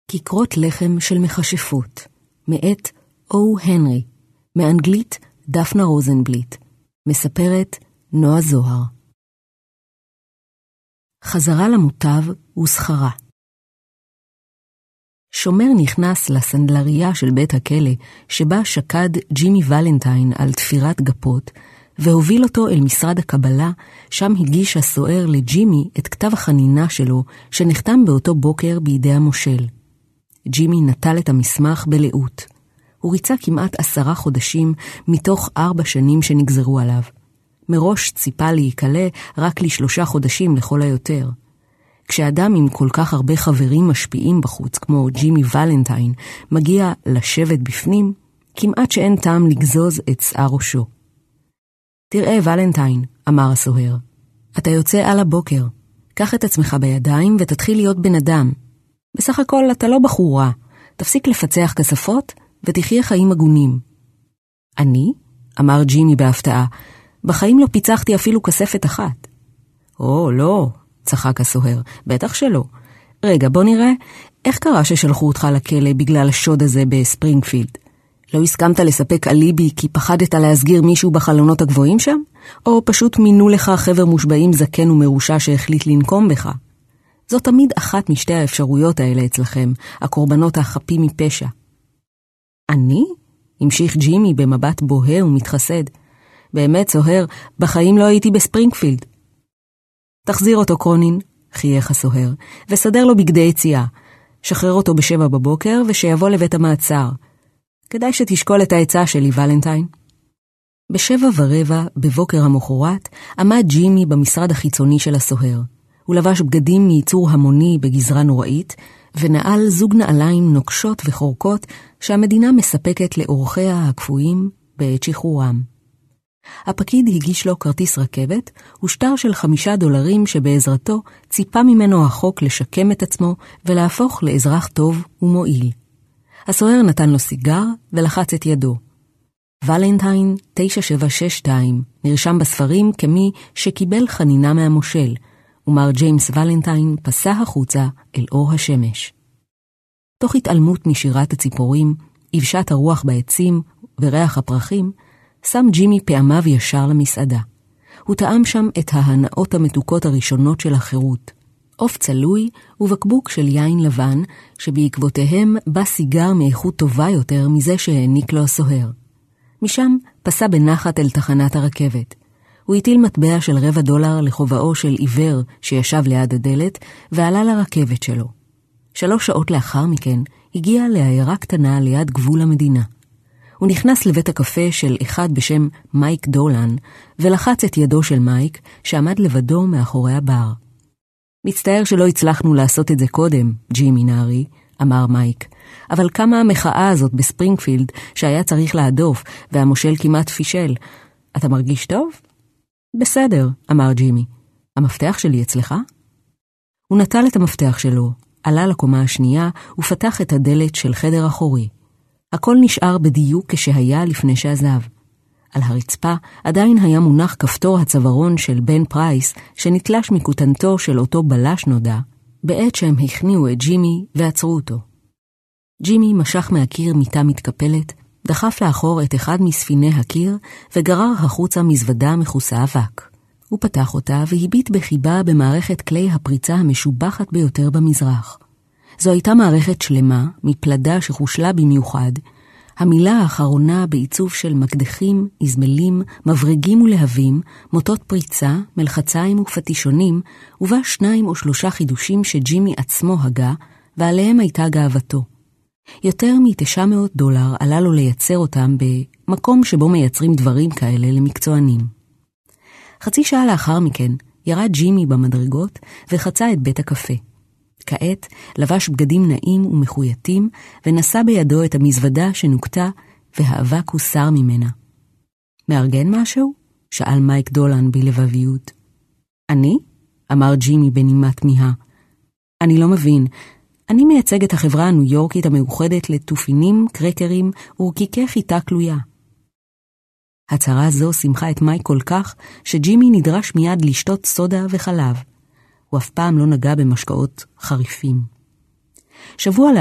כיכרות לחם של מכשפות, מאת או הנרי, מאנגלית דפנה רוזנבליט, מספרת נועה זוהר. חזרה למוטב וסחרה. שומר נכנס לסנדלריה של בית הכלא, שבה שקד ג'ימי ולנטיין על תפירת גפות, והוביל אותו אל משרד הקבלה, שם הגיש הסוער לג'ימי את כתב החנינה שלו, שנחתם באותו בוקר בידי המושל. ג'ימי נטל את המסמך בלאות. הוא ריצה כמעט 10 חודשים מתוך 4 שנים שנגזרו עליו. מראש ציפה להיקלה רק ל3 חודשים לכל היותר. כשאדם עם כל כך הרבה חברים משפיעים בחוץ, כמו ג'ימי ולנטיין, מגיע לשבת בפנים, כמעט שאין טעם לגזוז את שיער ראשו. תראה ולנטיין, אמר הסוהר, אתה יוצא על הבוקר. קח את עצמך בידיים ותתחיל להיות בן אדם. בסך הכל אתה לא בחורה. תפסיק לפצח כספות ותחיה חיים הגונים. אני? אמר ג'ימי בהפתעה. בחיים לא פיצחתי אפילו כספת אחת. או, לא, צחק הסוהר. בטח שלא. רגע, בוא נראה, איך קרה ששלחו אותך לכלא בגלל השוד הזה בספרינגפילד? לא הסכמת לספק אליבי כי פחדת להסגיר מישהו בחלונות הגבוהים שם? או פשוט מינו לך חבר מושבעים זקן ומרושע שהחליט לנקום בך? זו תמיד אחת משתי האפשרויות האלה אצלכם, הקורבנות החפים מפשע. אני? המשיך ג'ימי במבט בוהה ומתחסד. באמת סוהר, בחיים לא הייתי בספרינגפילד. תחזיר אותו קרונין, חייך הסוהר, וסדר לו בגדי יציאה. שחרר אותו ב7 בבוקר ושיבוא לבית המעצר. כדאי שתשקול את העצה שלי, ולנטיין. ב7:15 בבוקר המחרת עמד ג'ימי במשרד החיצוני של הסוהר. הוא לבש בגדים מייצור המוני בגזרה נוראית, ונעל זוג נעליים נוקשות וחורקות שהמדינה מספקת לאורחיה הקפואים בעת שחרורם. הפקיד הגיש לו כרטיס רכבת ושטר של $5 שבעזרתו ציפה ממנו החוק לשקם את עצמו ולהפוך לאזרח טוב ומועיל. הסוהר נתן לו סיגר ולחץ את ידו. ולנטיין 9762 נרשם בספרים כמי שקיבל חנינה מהמושל, ומר ג'יימס ולנטיין פסע החוצה אל אור השמש. תוך התעלמות משירת הציפורים, יבשת הרוח בעצים וריח הפרחים, שם ג'ימי פעמיו ישר למסעדה. הוא טעם שם את ההנאות המתוקות הראשונות של החירות. עוף צלוי ובקבוק של יין לבן, שבעקבותיהם בא סיגר מאיכות טובה יותר מזה שהעניק לו הסוהר. משם פסע בנחת אל תחנת הרכבת. הוא הטיל מטבע של $0.25 לכובעו של עיוור שישב ליד הדלת, ועלה לרכבת שלו. 3 שעות לאחר מכן הגיע לעיירה קטנה ליד גבול המדינה. הוא נכנס לבית הקפה של אחד בשם מייק דולן, ולחץ את ידו של מייק, שעמד לבדו מאחורי הבר. מצטער שלא הצלחנו לעשות את זה קודם, ג'ימי נערי, אמר מייק, אבל כמה המחאה הזאת בספרינגפילד שהיה צריך להדוף, והמושל כמעט פישל. אתה מרגיש טוב? בסדר, אמר ג'ימי. המפתח שלי אצלך? הוא נטל את המפתח שלו, עלה לקומה השנייה ופתח את הדלת של חדר אחורי. הכל נשאר בדיוק כשהיה לפני שעזב. על הרצפה עדיין היה מונח כפתור הצווארון של בן פרייס שנתלש מכותנתו של אותו בלש נודע, בעת שהם הכניעו את ג'ימי ועצרו אותו. ג'ימי משך מהקיר מיטה מתקפלת, דחף לאחור את אחד מספיני הקיר וגרר החוצה מזוודה מכוסה אבק. הוא פתח אותה והביט בחיבה במערכת כלי הפריצה המשובחת ביותר במזרח. זו הייתה מערכת שלמה, מפלדה שחושלה במיוחד, המילה האחרונה בעיצוב של מקדחים, איזמלים, מברגים ולהבים, מוטות פריצה, מלחציים ופטישונים, ובה 2 או 3 חידושים שג'ימי עצמו הגה, ועליהם הייתה גאוותו. יותר $900 עלה לו לייצר אותם במקום שבו מייצרים דברים כאלה למקצוענים. חצי שעה לאחר מכן ירד ג'ימי במדרגות וחצה את בית הקפה. כעת לבש בגדים נעים ומחויטים ונשא בידו את המזוודה שנוקטה והאבק הוסר ממנה. מארגן משהו? שאל מייק דולן בלבביות. אני? אמר ג'ימי בנימה תמיהה. אני לא מבין. אני מייצג את החברה הניו יורקית המאוחדת לתופינים, קרקרים ורקיקי חיטה כלויה. הצהרה זו שמחה את מייק כל כך שג'ימי נדרש מיד לשתות סודה וחלב. הוא אף פעם לא נגע במשקאות חריפים. שבוע